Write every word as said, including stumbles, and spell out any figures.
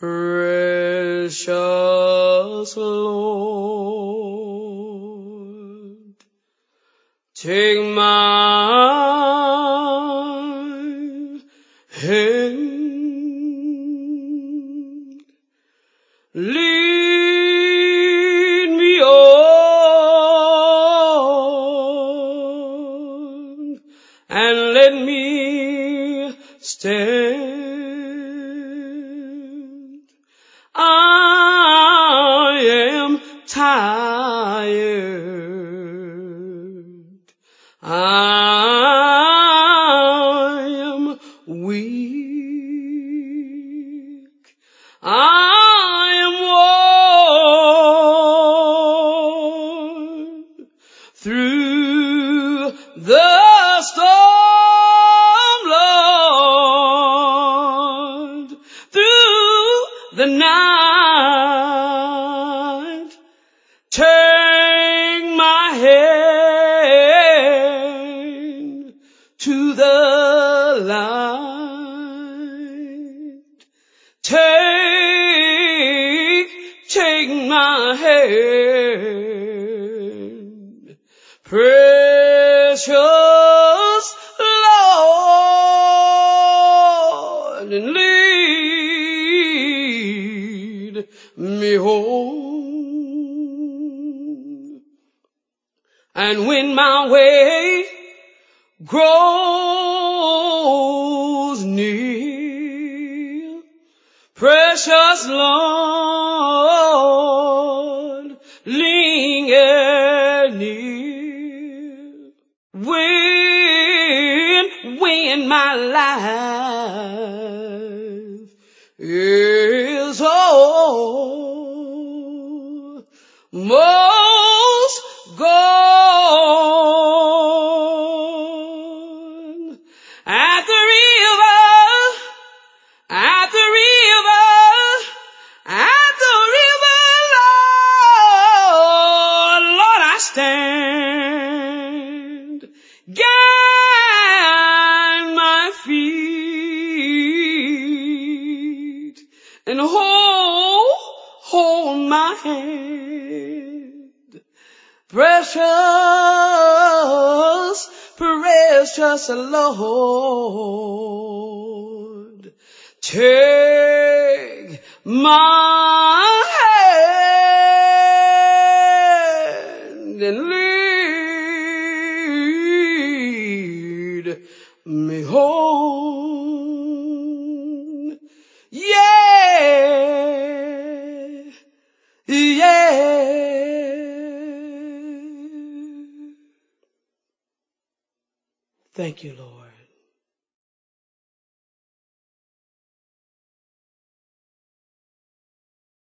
Precious Lord, take my hand, lead me on, and let me stand. I am tired. I am weak. I am worn through the storm, Lord, through the night. Take my hand to the light. Take, take my hand, precious Lord, and lead me home. And when my way grows near, precious Lord, linger near. When, when my life is almost gone, at the river, at the river, at the river, Lord, Lord, I stand. Guide my feet and hold, hold my hand. Precious, precious Lord, take my hand and lead me home. Yeah, yeah. Thank you, Lord.